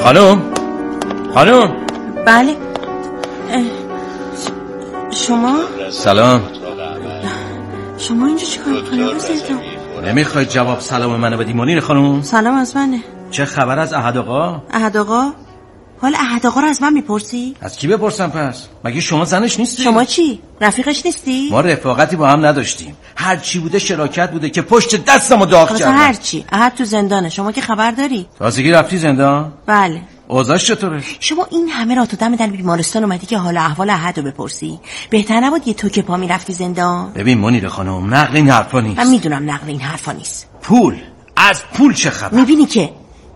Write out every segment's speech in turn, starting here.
خانم. بله. شما؟ سلام. شما اینجا چیکار می‌کنید؟ نمیخواید جواب سلام منو بدی منیر خانم؟ سلام از منه. چه خبر از احد آقا؟ احد آقا؟ حالا احد آقا رو از من میپرسی؟ از کی بپرسم پس؟ مگه شما زنش نیستی؟ شما چی؟ رفیقش نیستی؟ ما رفاقتی با هم نداشتیم. هر چی بوده شراکت بوده که پشت دستمو داغ کردم. هر چی. احد تو زندانه. شما که خبر داری؟ تازگی رفتی زندان؟ بله. اوضاعش چطوره؟ شما این همه را تو دم در بیمارستان اومدی که حالا احوال احد رو بپرسی؟ بهتر نبود یه توکه پا میرفتی زندان؟ ببین منیر خانم، نقل این حرفا نیست. من میدونم نقل این حرفا نیست. پول، از پول چه خبر؟ میبینی که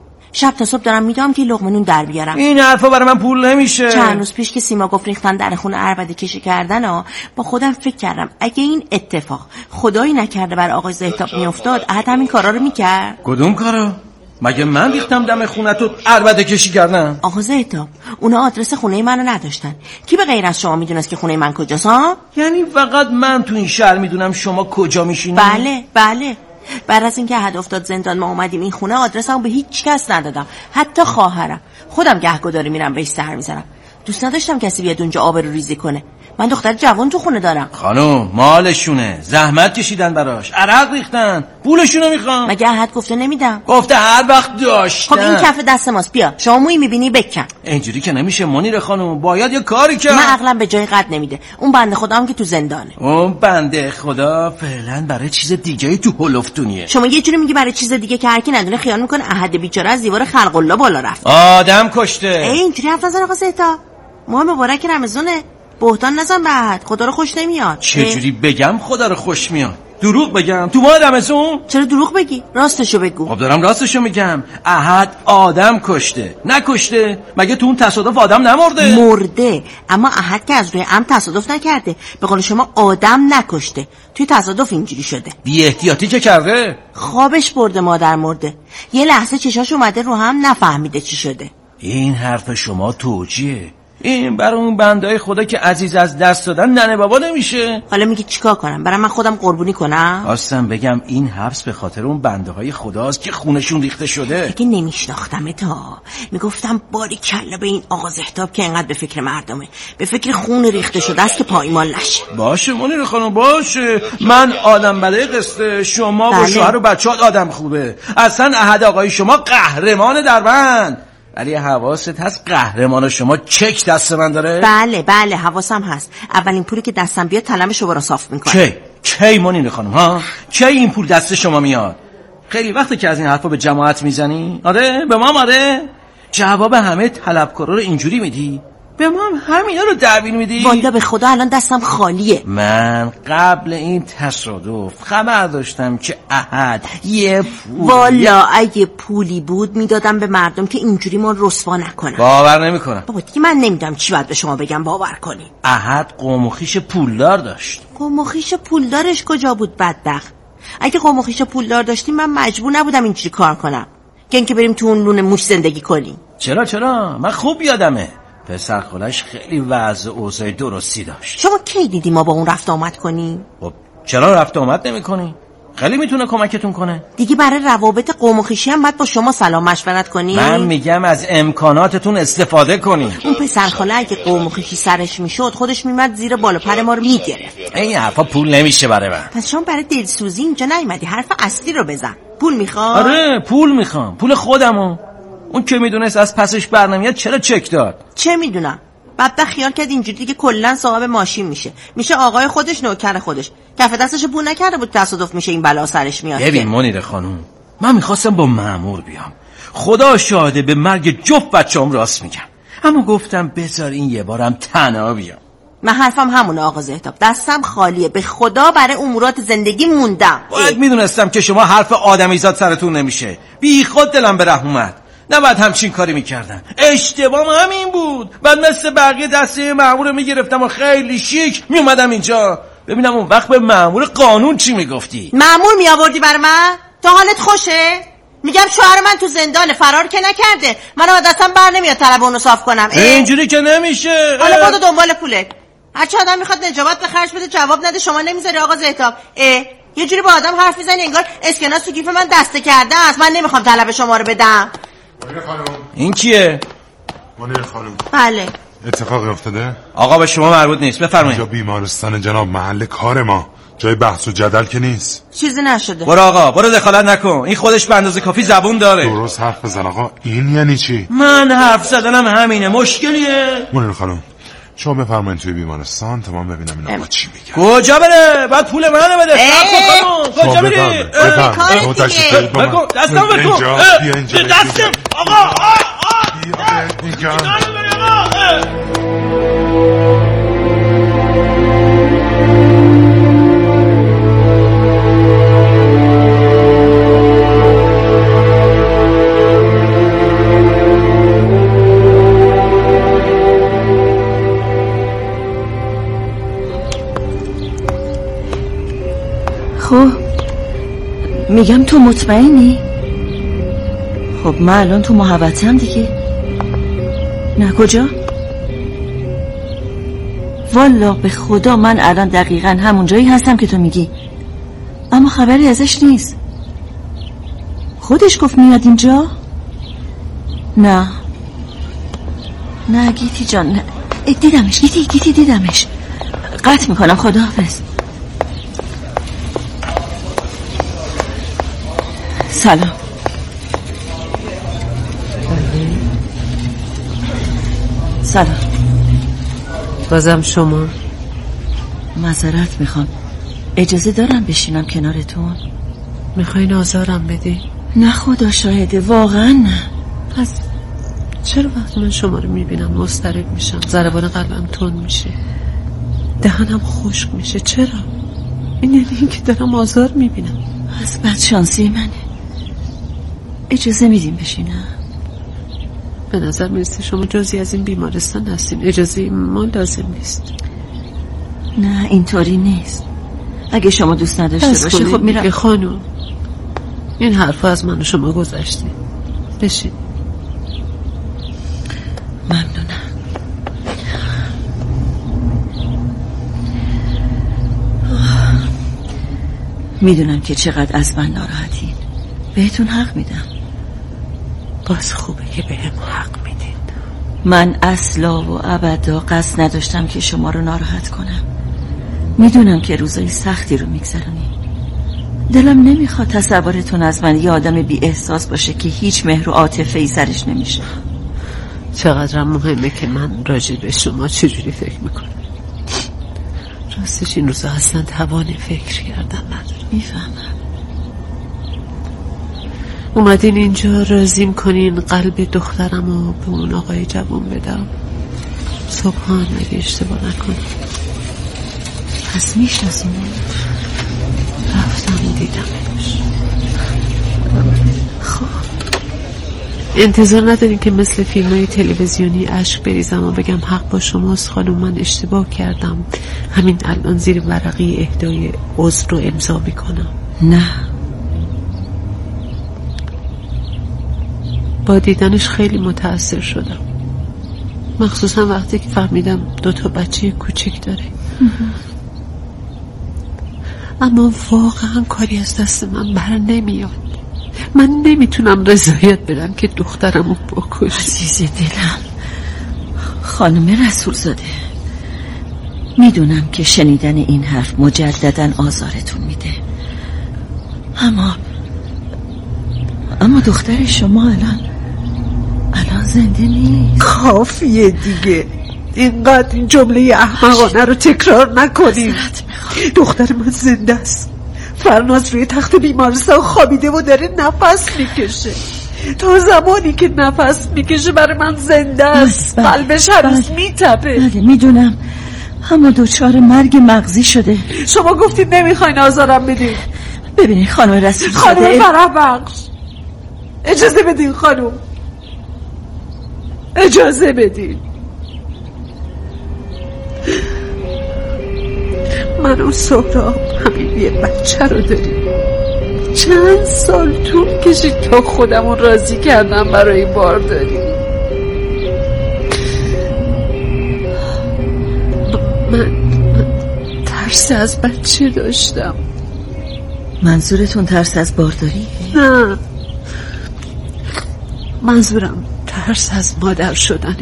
شب تا صبح دارم میدام که لقمه نون در بیارم. این حرفا برای من پول نمیشه. چند روز پیش که سیما گفت ریختن در خونه عربده کشی کردن با خودم فکر کردم اگه این اتفاق خدایی نکرده بر آقای زهتاب میافتاد احد همین کارا رو میکرد. کدوم کارا؟ مگه من ریختم دم خونه تو عربده کشی کردم؟ آقا زهتاب اونا آدرس خونه منو نداشتن. کی به غیر از شما میدونست که خونه من کجاست ها؟ یعنی فقط من تو این شهر میدونم شما کجا میشینی؟ بله. بعد از اینکه احد افتاد زندان ما اومدیم این خونه آدرسمو به هیچ کس ندادم، حتی خواهرم. خودم گهگداری میرم بهش سر میزنم. دوست نداشتم کسی بیاد اونجا آبرو ریزی کنه. من دختر جوان تو خونه دارم. خانم مالشونه، زحمت کشیدن براش، عرق ریختن، پولشونو میخوام. مگه احد گفته نمیدم؟ گفته هر وقت داشتن. خب این کف دست ماست، بیا شما مویی میبینی بکن. اینجوری که نمیشه منیر خانم، باید یه کاری کرد. من عقلم به جای قد نمیده. اون بنده خدا هم که تو زندانه. اون بنده خدا فعلا برای چیز دیگه تو هلفتونیه. شما یه جوری میگی برای چیز دیگه که هر کی ندونه خیال میکنه احد بیچاره از دیوار خلق الله بالا رفت. آدم کشته. اینجوری حرف نزن آقا زهتا. ماه مبارک رمضانه. بهتان نزن به احد، خدا رو خوش نمیاد. چجوری بگم خدا رو خوش میاد؟ دروغ بگم تو ماه رمضان؟ چرا دروغ بگی؟ راستشو بگو. خب دارم راستشو میگم. احد آدم کشته. نکشته؟ مگه تو اون تصادف آدم نمرده؟ مرده، اما احد که از روی عمد تصادف نکرده. به قول شما آدم نکشته. توی تصادف اینجوری شده. بی احتیاطی که کرده؟ خوابش برده، مادر مرده. یه لحظه چشاش اومده رو هم، نفهمیده چی شده. این حرف شما توجیه. این برای اون بندهای خدا که عزیز از دست دادن ننه بابا نمیشه. حالا میگی چیکار کنم؟ برای من خودم قربونی کنم؟ خواستم بگم این حبس به خاطر اون بنده های خداست که خونشون ریخته شده. اگه نمیشناختم تا میگفتم باری کلا به این آقا زهتاب که انقدر به فکر مردمه، به فکر خون ریخته شده است که پایمال نشه. باشه منیر خانم باشه. من آدم بلای قصه، شما با شوهر و بچه‌ات آدم خوبه. اصلا احد آقای شما قهرمان دربند. ولی حواست هست قهرمان شما چک دست من داره؟ بله حواسم هست. اولین پولی که دستم بیاد طلب شما رو صاف میکنه. کی منیر خانم ها؟ کی این پول دست شما میاد؟ خیلی وقته که از این حرفا به جماعت میزنی؟ آره به ما آره. جواب همه طلبکارا رو اینجوری میدی؟ به ما همینا رو تحویل میدی؟ والا به خدا الان دستم خالیه. من قبل این تصادف خبر داشتم که احد یه پول، والا اگه پولی بود میدادم به مردم که اینجوری ما رسوا نکنن. باور نمیکنم. بابا دیگه من نمیدونم چی باید به شما بگم باور کنی. احد قوم و خویش پولدار داشت. قوم و خویش پولدارش کجا بود بدبخت؟ اگه قوم و خویش پولدار داشتیم من مجبور نبودم اینجوری کار کنم که اینکه بریم تو اون لونه موش زندگی کنیم. چرا من خوب یادمه پسر خالش خیلی وضع اوضاع درستی داشت. شما کی دیدی ما با اون رفت آمد کنیم؟ خب چرا رفت آمد نمی کنی؟ خیلی میتونه کمکتون کنه. دیگه برای روابط قوم و خویشی هم باید با شما سلام مشورت کنی. من میگم از امکاناتتون استفاده کنی. اون پسر خاله اگه قوم و خویشی سرش میشد خودش میمد زیر بالا پر ما رو میگرفت. این حرفا پول نمیشه برای من. پس شما برای دلسوزی اینجا نیومدی، حرف اصلی رو بزن. پول میخواد؟ آره پول میخوام، پول خودمو. اون که میدونست از پسش برنمیاد چرا چک داد؟ چه میدونم. بعد خیال کرد اینجوری دیگه کلا صاحب ماشین میشه آقای خودش، نوکر خودش. کف دستش بو نکرده بود تصادف میشه این بلا سرش میاد. ببین منیر خانوم، من میخواستم با مأمور بیام، خدا شاهده به مرگ جفت بچه‌ام راست میگم، اما گفتم بذار این یه بارم تنها بیام. من حرفم همونه آقا زهتاب، دستم خالیه، به خدا برای امورات زندگی موندم. باید میدونستم که شما حرف آدمیزاد سرتون نمیشه، بی خود دلم به رحم اومد. نباید همچین کاری میکردم، اشتباهم همین بود. بعد مثل بقیه دسته مأمور رو میگرفتم و خیلی شیک میومدم اینجا ببینم اون وقت به مأمور قانون چی میگفتی. مأمور میآوردی برای من؟ تا حالت خوشه؟ میگم شوهر من تو زندانه، فرار که نکرده، منو از دستم بر نمیاد طلب اونو صاف کنم. اینجوری که نمیشه. حالا برو دنبال پولت. هرچی آدم میخواد نجابت به خرج بده جواب نده، شما نمیذاری آقا زهتاب. یه جوری با آدم حرف میزنی انگار اسکناس تو گیف من دسته کرده است. من نمیخوام طلب شما رو بدم. منیر خانم. این کیه؟ منیر خانم. بله. اتفاقی افتاده؟ آقا به شما مربوط نیست، بفرمایید. اینجا بیمارستان جناب، محل کار ما، جای بحث و جدل که نیست. چیزی نشده. برو آقا، برو دخالت نکن. این خودش به اندازه کافی زبون داره. درست حرف بزن آقا. این یعنی چی؟ من حرف زدنم همینه. مشکلیه؟ منیر خانم شما بفرمایید توی بیمارستان تا من ببینم این آقا چی میگه. کجا بره؟ بعد پول منو بده. کجا بری؟ بفرمایید. دستم بکن. بیا اینجا. دستم. آقا اینجا. خب میگم تو مطمئنی؟ خب من الان تو محوطه هم دیگه. نه کجا؟ والا به خدا من الان دقیقا همون جایی هستم که تو میگی، اما خبری ازش نیست. خودش گفت میاد اینجا؟ نه گیتی جان، نه. دیدمش گیتی دیدمش. قطع میکنم، خداحافظ. سلام. سلام. بازم شما؟ معذرت میخوام، اجازه دارم بشینم کنارتون؟ میخواین آزارم بدی؟ نه خدا شاهده، واقعا نه. پس چرا وقتی من شما رو میبینم مضطرب میشم، ضربان قلبم تند میشه، دهنم خشک میشه؟ چرا؟ این یعنی این که دارم آزار میبینم. از بدشانسی منه. اجازه میدیم بشینم؟ به نظر میرسه شما جزئی از این بیمارستان هستین، اجازه ما لازم نیست. نه اینطوری نیست. اگه شما دوست نداشته باشه خب میرم. خانم این حرفا از من و شما گذشته. بشین. ممنونم. میدونم که چقدر از من ناراحتین، بهتون حق میدم. باز خوبه که بهم حق میدین. من اصلا و ابدا قصد نداشتم که شما رو ناراحت کنم. میدونم که روزای سختی رو میگذرونی. دلم نمیخواد تصورتون از من یه آدم بی احساس باشه که هیچ مهر و عاطفه‌ای سرش نمیشه. چقدر مهمه که من راجع به شما چجوری فکر میکنم. راستش این روزا اصلا توان فکر کردن ندارم. میفهمم. اومدین اینجا رازیم کنین قلب دخترم رو به اون آقای جوان بدم. صبحان اگه اشتباه نکنم. پس میشناسیم؟ رفتم دیدمش. خب انتظار ندارین که مثل فیلم‌های تلویزیونی اشک بریزم و بگم حق با شماست خانم، من اشتباه کردم، همین الان زیر ورقه اهدای عذر رو امضا میکنم. نه. با دیدنش خیلی متأثر شدم، مخصوصا وقتی که فهمیدم 2 بچه کوچیک داره. اما واقعا کاری از دست من بر نمیاد. من نمیتونم رضایت بدم که دخترمو بکشه. عزیز دلم، خانم رسول زاده، میدونم که شنیدن این حرف مجددا آزارتون میده، اما دختر شما الان زنده نیست. کافیه دیگه، اینقدر این جمله احمقانه رو تکرار نکنیم. دختر من زنده است. فرناز روی تخت بیمارستان خوابیده و داره نفس میکشه. تا زمانی که نفس میکشه برای من زنده است. قلبش هنوز میتپه. بله میدونم، اما دچار مرگ مغزی شده. شما گفتید نمیخواین آزارم بدید. ببینید خانم رسول زاده، خانم فرح بخش، اجازه بدین خانم، اجازه بدین. من و سهراب همین یه بچه رو داریم. چند سال طول کشید تا خودمون راضی کردم برای بارداری. من ترس از بچه داشتم. منظورتون ترس از بارداری؟ نه، منظورم ترس از مادر شدنه.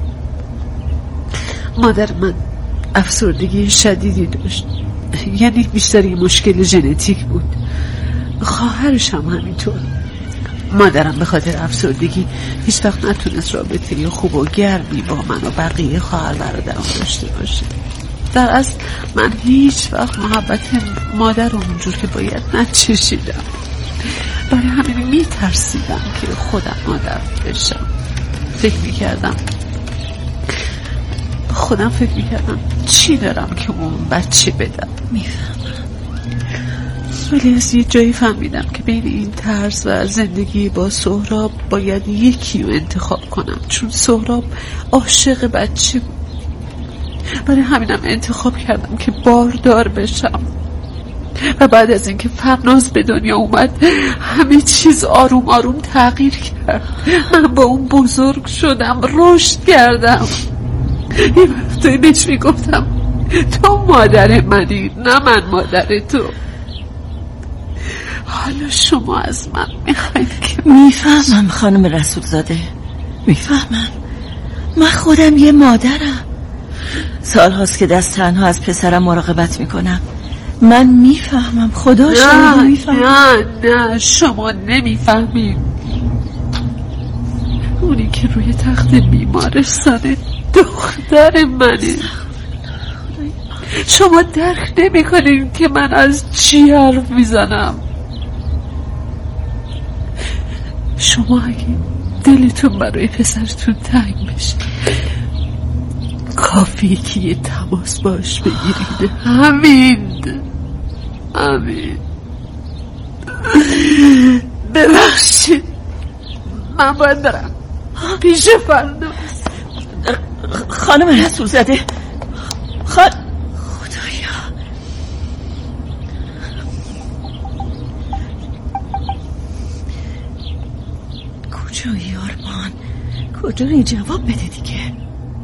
مادر من افسردگی شدیدی داشت، یعنی بیشتر یه مشکل ژنتیک بود. خواهرش هم همینطور. مادرم به خاطر افسردگی هیچ وقت نتونست رابطه خوب و گرمی با من و بقیه خواهر برادرم داشته باشه. در اصل من هیچ وقت محبت مادر رو اونجور که باید نچشیدم. برای همین میترسیدم که خودم مادر بشم. فکر میکردم چی دارم که اون بچه بدم. میفهمم. ولی از یه جایی فهمیدم که بین این طرز و زندگی با سهراب باید یکی رو انتخاب کنم، چون سهراب عاشق بچه بود. برای همینم انتخاب کردم که باردار بشم. و بعد از اینکه فرناز به دنیا اومد همه چیز آروم آروم تغییر کرد. من با اون بزرگ شدم، رشد کردم. یه وقتایی بهش میگفتم تو مادر منی، نه من مادر تو. حالا شما از من میخواید که میفهمم خانم رسولزاده، میفهمم. من خودم یه مادرم. سالهاست که دست تنها از پسرم مراقبت میکنم. من میفهمم، خدا شاهد میفهمم. نه شما نمیفهمید. اونی که روی تخت بیمارستانه دختر منه. شما درک نمیکنین که من از چی حرف میزنم. شما اگه دلتون برای پسرتون تنگ بشه کافیه که یه تماس باش بگیرید. همین. ببخشید، من باید برم پیش فرناز. خانم رسولزاده، خدایا، کجایی آرمان؟ کجایی؟ جواب بده دیگه.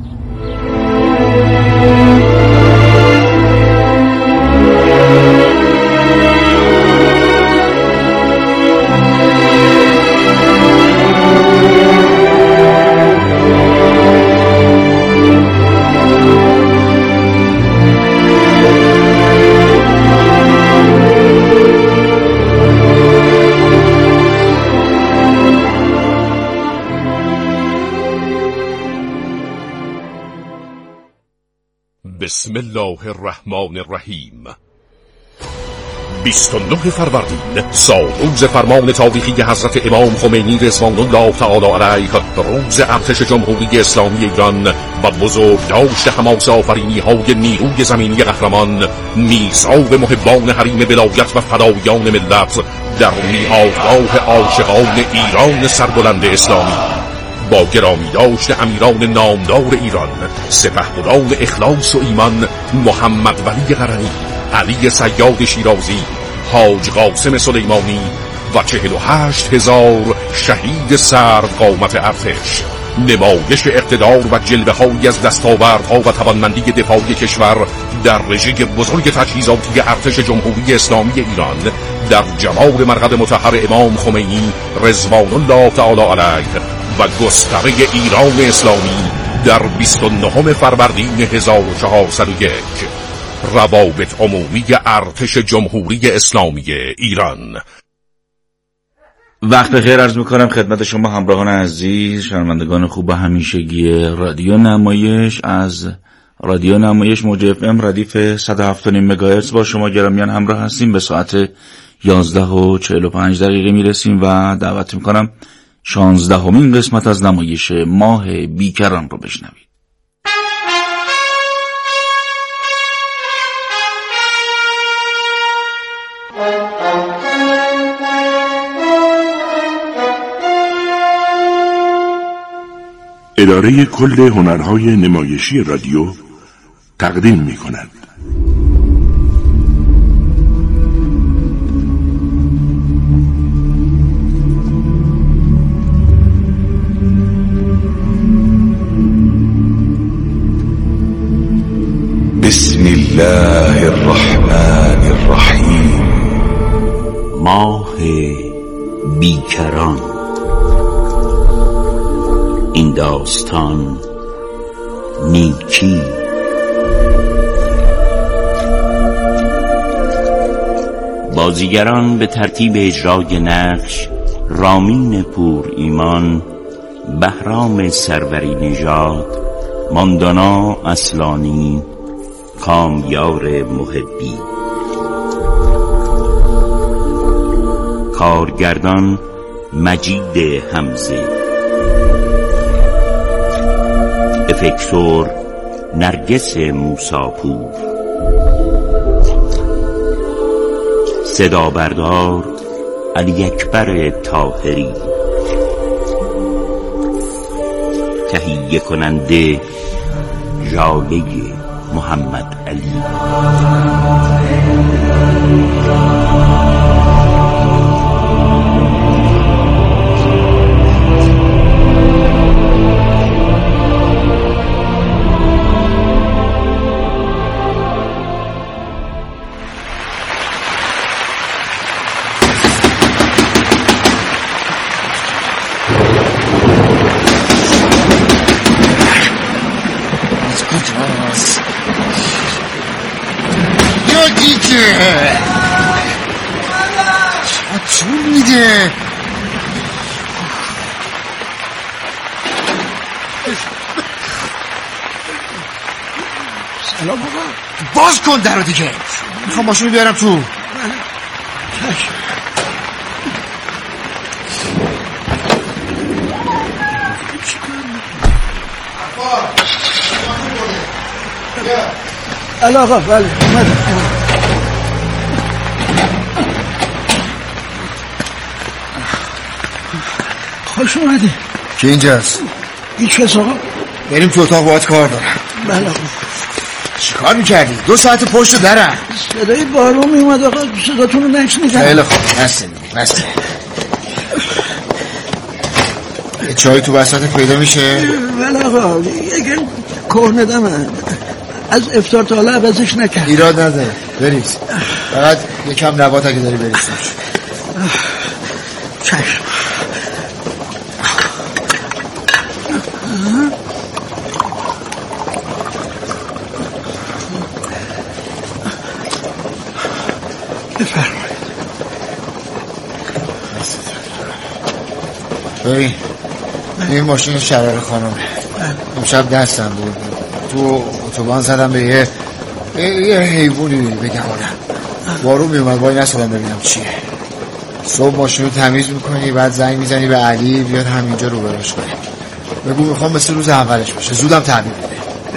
بسم الله الرحمن الرحیم. 29 فروردین، سالروز فرمان تاریخی حضرت امام خمینی رضوان الله تعالی علیه، روز ارتش جمهوری اسلامی ایران و بزرگداشت حماس آفرینی های نیروی زمینی قهرمان، میثاق محبان حریم ولایت و فدایان ملت در میهادگاه عاشقان ایران سربلند اسلامی، با گرامی داشت امیران نامدار ایران، سپهبدان اخلاص و ایمان، محمد ولی قرنی، علی صیاد شیرازی، حاج قاسم سلیمانی و 48,000 شهید سرقامت ارتش، نمایش اقتدار و جلوه‌هایی از دستاوردها و توانمندی دفاعی کشور در رژه بزرگ تجهیزاتی ارتش جمهوری اسلامی ایران در جوار مرقد مطهر امام خمینی رضوان الله تعالی علیه و گستره ایران اسلامی در 29 فروردین 1401. روابط عمومی ارتش جمهوری اسلامی ایران. وقت بخیر عرض میکنم خدمت شما همراهان عزیز، شنوندگان خوب همیشگی رادیو نمایش. از رادیو نمایش موج اف ام ردیف 107.5 مگاهرتز با شما گرامیان همراه هستیم. به ساعت 11:45 میرسیم و دعوت میکنم 16مین قسمت از نمایش ماه بیکران رو بشنوید. اداره کل هنرهای نمایشی رادیو تقدیم می کند. بسم الله الرحمن الرحیم. ماه بیکران. داستان نیکی. بازیگران به ترتیب اجرای نقش: رامین پور ایمان، بهرام سروری نژاد، ماندانا اصلانی، کامیار محبی. کارگردان مجید حمزه. افکتور نرگس موساپور. صدا بردار علی اکبر طاهری. تهیه کننده ژاله محمد علی. چون میده سلام بابا، باز کن درو دیگه. میخوام ماشینو بیارم تو. آقا بله اومدم. خوش اومدی. کی اینجاست؟ هیچ کس آقا. بریم تو اتاق باید کار دارم. بله آقا. چی کار میکردی؟ 2 ساعت پشت درم. صدای بارون میومد آقا، صداتون رو نشنیدم. خیلی خوب، بسته. چای تو وسط پیدا میشه؟ بله آقا، یکم کهنه از افطار تا حالا عوضش نکرد. ایراد نداره، بریز. فقط یکم نبات اگه داری بریزش. چشم. بفرمایید. ببین این ماشین شرار خانم امشب دستم بود، تو اتوبان زدم به یه حیوانی بگمانم. بارون میومد وای نسادم ببینم چیه. صبح ماشین رو تمیز میکنی، بعد زنگ میزنی به علی بیاد همینجا رو براش کنی. بگو میخوام مثل روز اولش باشه، زودم تحویل بده.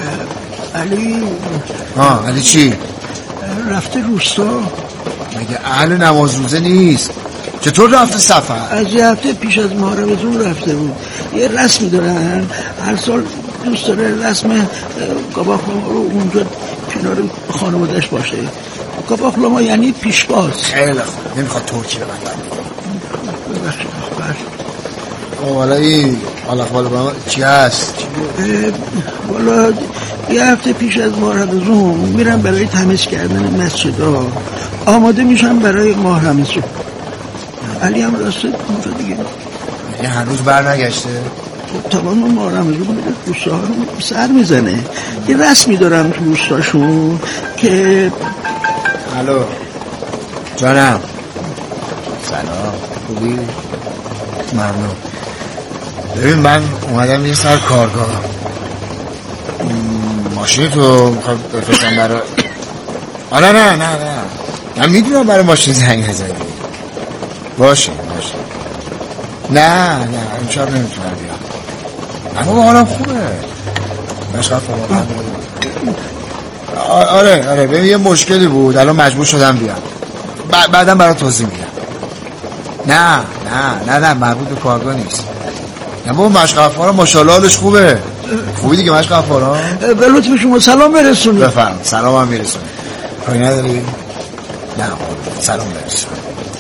علی چی؟ رفته روستا. مگه اهل نماز روزه نیست؟ چطور رفته سفر؟ از یه هفته پیش از ماه رمضان رفته بود. یه رسمی دارن، هر سال دوست داره رسم کاباخلما رو اونجا کنار خانواده‌اش باشه. کاباخلما یعنی پیشواز. خیلی خوب، نمیخواد ترکی رو ببخشید. والا این اخبار با چی هست؟ والا یه هفته پیش از ماه رمضان میرم برای تمیز کردن مسجدها، آماده میشم برای ماه رمضان. علی هم راسته اونجا دیگه. هنوز بر نگشته؟ خب تمام ماه رمضان میره روستا رو سر میزنه. یه رسمی دارم تو روستاشون که الو جانم. سلام، خوبی؟ ممنون. ببین من اومدم یه سر کارگاه. ماشین تو میخواد بفرستم برای نه من میدونم برای ماشین زنگ نزنی. باشه نه امشب نمیتونم بیام، اما حالم خوبه. مشغل کنم. آره ببین یه مشکلی بود، الان مجبور شدم بیام. بعدم برای توضیح میدم. نه مربوط به کارگاه نیست. نه بابا مشغل فارا ماشاءالله حالش خوبه. خوبی دیگه مشغل فارا. به لطف شما سلام برسونید. بفرم. سلام هم میرسونید. کاری نداری؟ نه سلام برسونید.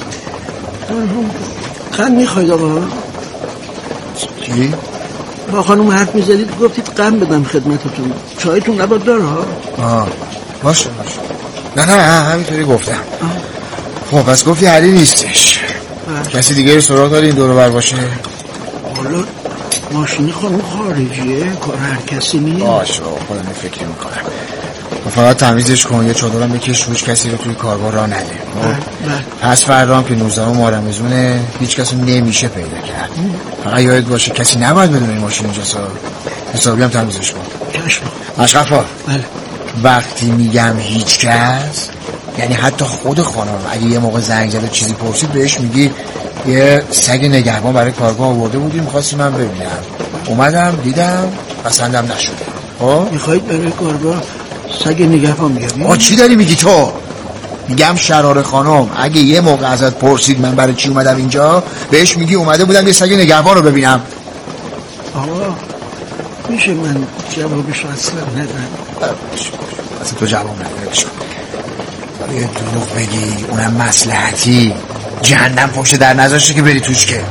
قم میخواید آقا؟ چی؟ با خانم حرف میزدید گفتید قم بدم خدمتتون. چایتون نباد داره ها؟ باشه نه همینطوری گفتم. خب پس گفتی علی نیستش. کسی دیگه رو سراغ داری این دور بر باشه؟ والا ماشین خانم خارجیه، کار هر کسی نیست. باشه خودم فکر میکنم. فقط تمیزش کن، یه چادرم بکش روش، کسی رو توی کارگاه راه نده. پس فردا که 19 ماه رمضونه هیچ کسی نمیشه پیدا کرد. فقط یادت باشه کسی نباید بدون این ماشین اینجاست. حسابی هم تمیزش کن. چشم. اشرفا. بله. وقتی میگم هیچ کس یعنی حتی خود خانم اگه یه موقع زنگ زد و چیزی پرسید بهش میگی یه سگ نگهبان برای کارگاه آورده بودیم خواستی من ببینم، اومدم دیدم پسندم نشده. میخواید برای کارگاه سگ نگهبان بیاریم؟ چی داری میگی تو؟ میگم شرار خانم اگه یه موقع ازت پرسید من برای چی اومدم اینجا بهش میگی اومده بودم یه سگ نگهبان رو ببینم. آقا میشه من جوابش اصلا ندارم؟ اصلا تو جواب ندارش یه دروغ بگی اونم مصلحتی جهنم پشت در نذاشته که بری توش که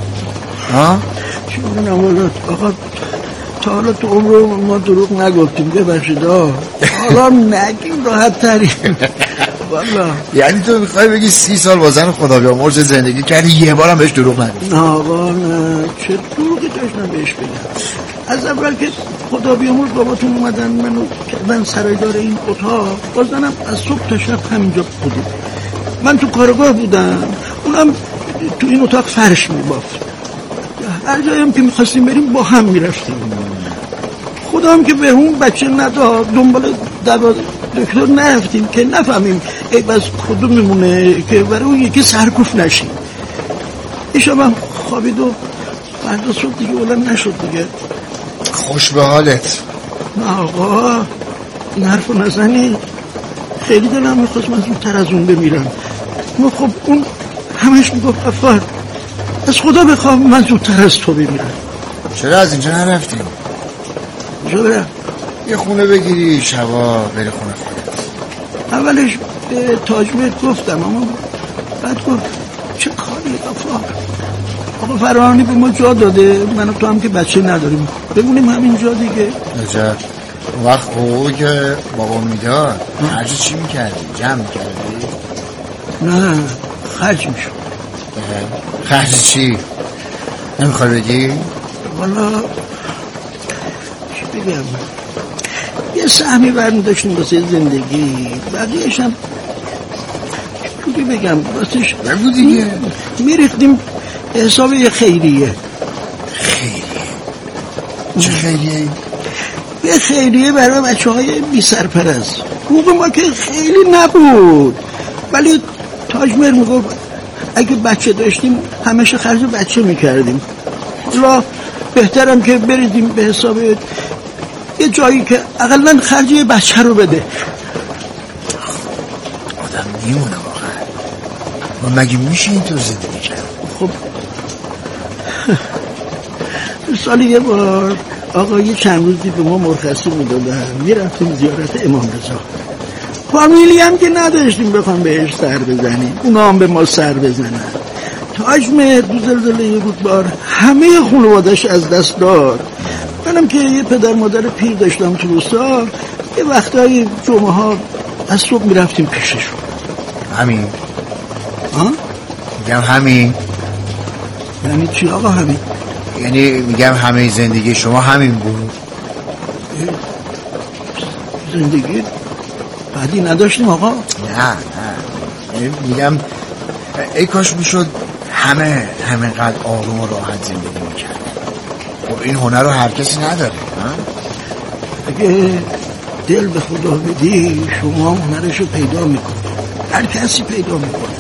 چون نمالات آقا تا حالا تو عمر ما دروغ نگفتیم ببخشید حالا نگیم راحت تریم والا. یعنی تو میخوای بگی 30 سال با زن خدا بیامرز زندگی کردی یه بارم بهش دروغ نگفتی؟ نه آقا نه، چه دروغی داشتم بهش بگم؟ از اول که خدا بیامرز باباتون اومدن منو کردن سرایدار این اتاق، بازنم از صبح تا شب همینجا بودیم. من تو کارگاه بودم، اونم تو این اتاق فرش میبافت. هر جایم که میخواستیم بریم با هم میرفتیم. خدا هم که به اون بچه نداد دنبال دکتر نرفتیم که نفهمیم ای بس کدوممونه که برای اون یکی سرکوف نشیم. ایشم هم خوابید و فردا صبح دیگه اولم نشد دیگه. خوش به حالت. نه آقا این حرفو نزنی، خیلی دلم میخواست من زودتر از اون بمیرم. ما خب اون همش میگفت افر از خدا بخوام من زودتر از تو بمیرم. چرا از اینجا نرفتیم؟ کجا برم؟ یه خونه بگیری شبا بری خونه خودت. اولش به تاجمهر گفتم اما بعد گفت چه کاری افر، آقا فرهانی به ما جا داده، من و تو هم که بچه نداریم بمونیم همین جا دیگه. عجب. وقت حقوقی که بابا میداد خرج چی میکردی؟ جمع میکردی؟ نه خرج میشد. خرج چی؟ نمیخوای بگی؟ والا چی بگم، یه سهمی برمی داشتیم واسه زندگی، بقیهش هم چی بگم واسهش بگو دیگه. میریختیم حساب یه خیریه. خیریه؟ چه خیریه؟ یه خیریه برای بچه های بی سرپرست. حقوق ما که خیلی نبود ولی تاجمهر میگفت اگه بچه داشتیم همیشه خرج بچه میکردیم، حالا بهترم که بریدیم به حساب یه جایی که اقلا خرج بچه رو بده. آدم میمونه واقعا. و مگه میشه اینطور زندگی کرد؟ خب سالی یه بار آقا یه چند روزی به ما مرخصی میدادن، میرفتیم زیارت امام رضا. فامیلی هم که نداشتیم بخوام بهش سر بزنیم، اونا هم به ما سر بزنن. تاجمهر دو زلزله یه بار همه خانواده‌اش از دست داد. منم که یه پدر مادر پیر داشتم تو روستا، یه وقتایی جمعه ها از صبح میرفتیم پیششون. همین؟ میگم همین؟ یعنی چی آقا همین؟ یعنی میگم همه زندگی شما همین بود؟ زندگی بعدی نداشتیم آقا؟ نه میگم ای کاش میشد همینقدر آروم و راحت زندگی میکرد. خب این هنر رو هر کسی نداره. اگه دل به خدا بدی شما هنرشو پیدا میکنی، هر کسی پیدا میکنه.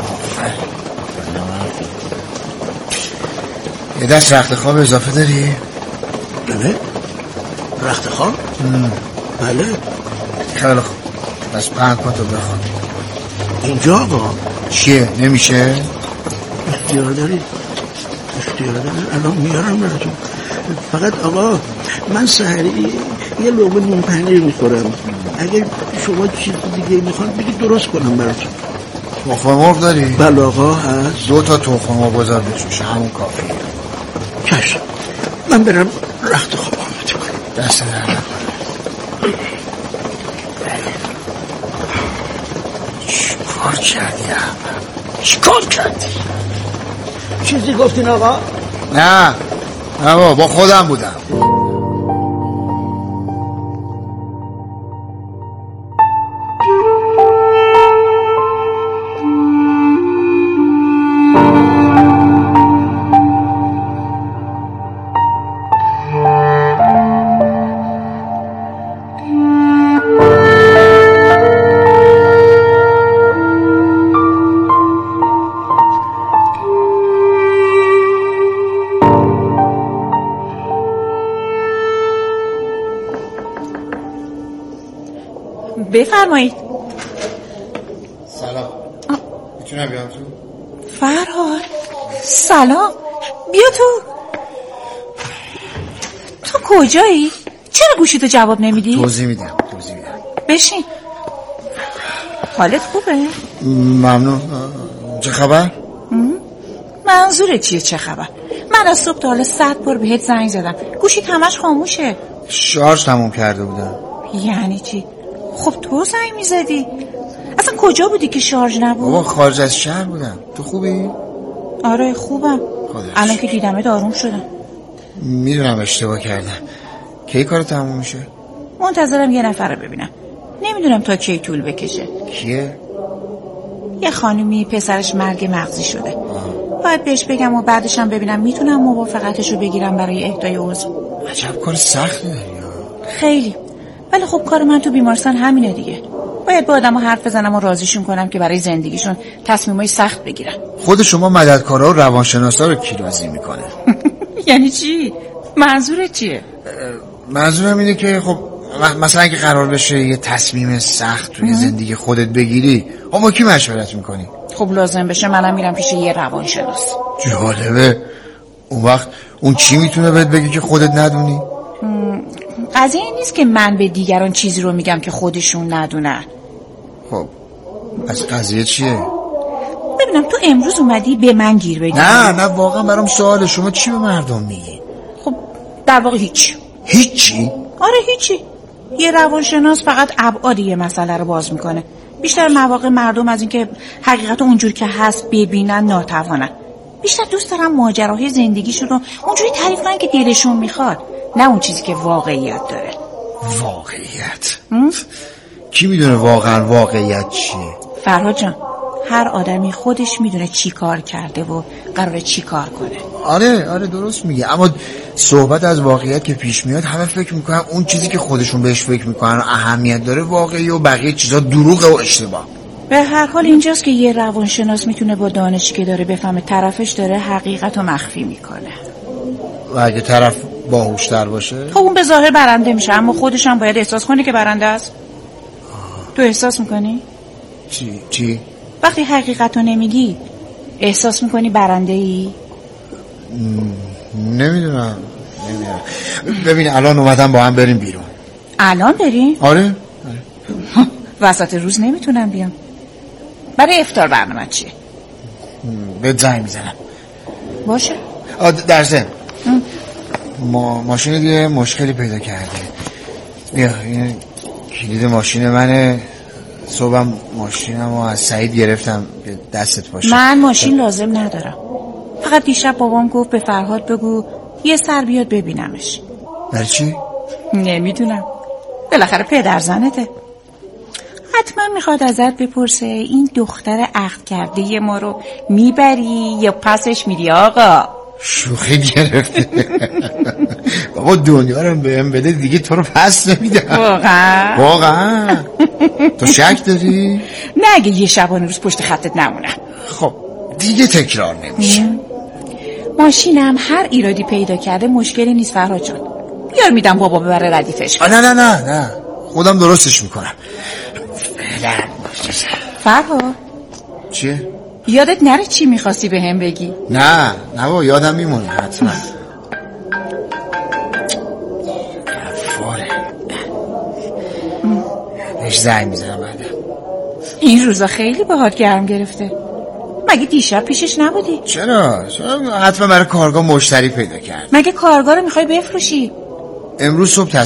یه دست رخت خواب اضافه داری؟ بله رخت خواب؟ بله. خیلی خوب بس پهن کن تو بخواب. اینجا آقا چیه نمیشه؟ اختیار داری الان میارم براتون. فقط آقا من سحری یه لقمه نون پنیر میخورم، اگه شما چیز دیگه میخواد بگید درست کنم براتون. تخم مرغ داری؟ بله آقا هست. 2 تا تخم مرغ بذار بجوشه همون کافیه. چشم من برم رخت خواب آماده کنم. دست در نکنه. چیکار کردی احمد؟ چیکار کردی؟ چیزی گفتین آقا؟ نه نه با خودم بودم. بفرمایید. سلام. میتونم بیام تو؟ فرهاد سلام، بیا تو کجایی؟ چرا گوشیتو جواب نمیدی؟ توضیح میدم. بشین. حالت خوبه؟ ممنون. چه خبر؟ منظورت چیه چه خبر؟ من از صبح تا حالا 100 بار بهت زنگ زدم، گوشیت همش خاموشه. شارژ تموم کرده بودم. یعنی چی؟ خب تو زنگ میزدی. اصلا کجا بودی که شارژ نبود؟ بابا خارج از شهر بودم. تو خوبی؟ آره خوبم. الان که دیدمت آروم شدم. میدونم اشتباه کردم. کی کار تموم میشه؟ منتظرم یه نفر رو ببینم. نمیدونم تا کی طول بکشه. کیه؟ یه خانومی پسرش مرگ مغزی شده. باید بهش بگم و بعدش هم ببینم میتونم موافقتشو بگیرم برای اهدای عضو. عجب کار سختی داری. خیلی. ولی خب کار من تو بیمارستان همینه دیگه. باید با آدم‌ها حرف بزنم و راضیشون کنم که برای زندگیشون تصمیمای سخت بگیرن. خود شما مددکارا و روانشناسا رو کی راضی میکنه؟ یعنی چی؟ منظورت چیه؟ منظورم اینه که خب مثلا اگه قرار بشه یه تصمیم سخت توی زندگی خودت بگیری، با کی مشورت میکنی؟ خب لازم بشه منم میرم پیش یه روانشناس. جالبه. اون وقت اون چی میتونه بهت بگه که خودت ندونی؟ قضیه این نیست که من به دیگران چیزی رو میگم که خودشون ندونن. خب از قضیه چیه؟ ببینم تو امروز اومدی به من گیر بدی. نه واقعا برام سواله. شما چی به مردم میگی؟ خب در واقع هیچی؟ آره هیچی. یه روانشناس فقط ابعاد یه مسئله رو باز میکنه. بیشتر مواقع مردم از اینکه حقیقت اونجور که هست ببینن ناتوانن. بیشتر دوست دارن ماجراهای زندگیشون رو اونجوری تعریف کنن که دلشون میخواد، نه اون چیزی که واقعیت داره. واقعیت؟ کی میدونه واقعا واقعیت چیه؟ فرهاد جان، هر آدمی خودش میدونه چی کار کرده و قراره چی کار کنه. آره درست میگه. اما صحبت از واقعیت که پیش میاد همه فکر میکنن اون چیزی که خودشون بهش فکر میکنن اهمیت داره واقعی و بقیه چیزا دروغه و اشتباه. به هر حال اینجاست که یه روانشناس میتونه با دانشی که داره بفهمه طرفش داره حقیقت رو مخفی میکنه. و اگه طرف باهوشتر باشه؟ خب اون به ظاهر برنده میشه، اما خودش هم باید احساس کنه که برنده است. تو احساس میکنی؟ چی؟ وقتی حقیقت رو نمیگی احساس میکنی برنده ای؟ نمیدونم. ببین الان اومدم با هم بریم بیرون. الان بریم؟ آره. وسط روز نمیتونم بیام. برای افطار برنامه چیه؟ به زنگ میزنم. باشه. در ضمن ماشین دیگه مشکلی پیدا کرده. بیا این کلید ماشین منه. صبحم ماشینم رو از سعید گرفتم که دستت باشه. من ماشین لازم ندارم. فقط دیشب بابام گفت به فرهاد بگو یه سر بیاد ببینمش. برای چی؟ نمیدونم. بالاخره پدر زنته. حتما میخواد ازت بپرسه این دختر عقد کرده ما رو میبری یا پسش میدی آقا؟ شوخی گرفته. بابا دنیا رو بهم بده دیگه تو رو پس نمیدم. واقعا؟ تو شک داری؟ نه اگه یه شبانه روز پشت خطت نمونم. خب دیگه تکرار نمیشه. ماشینم هر ایرادی پیدا کرده مشکلی نیست فرهاد جان. بیار میدم بابا ببره ردیفش. نه خودم درستش میکنم. فرهاد چیه؟ یادت نره چی میخواستی به هم بگی؟ نه بابا یادم میمونه حتما. بهش زنگ میزنم بعد. این روزا خیلی باهات گرم گرفته. مگه دیشب پیشش نبودی؟ چرا حتما برای کارگاه مشتری پیدا کرد. مگه کارگاه رو میخوای بفروشی؟ امروز صبح